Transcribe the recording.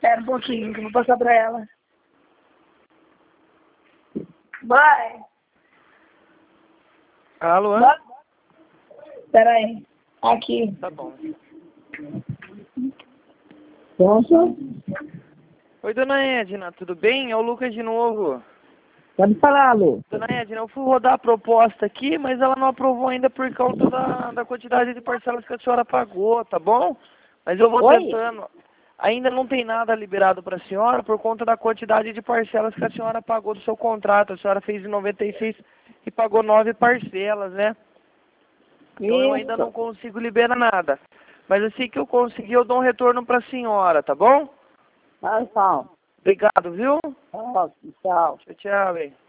Espera um pouquinho, que eu vou passar pra ela. Vai. Alô? Espera aí. Aqui. Tá bom. Pronto? Oi, dona Edna, tudo bem? É o Lucas de novo. Pode falar, Lu. Dona Edna, eu fui rodar a proposta aqui, mas ela não aprovou ainda por causa da quantidade de parcelas que a senhora pagou, tá bom? Mas eu vou tentando. Ainda não tem nada liberado para a senhora por conta da quantidade de parcelas que a senhora pagou do seu contrato. A senhora fez em 96 e pagou 9 parcelas, né? Então eu ainda não consigo liberar nada. Mas assim que eu conseguir, eu dou um retorno para a senhora, tá bom? Tchau. Obrigado, viu? Tchau. Tchau, tchau, hein?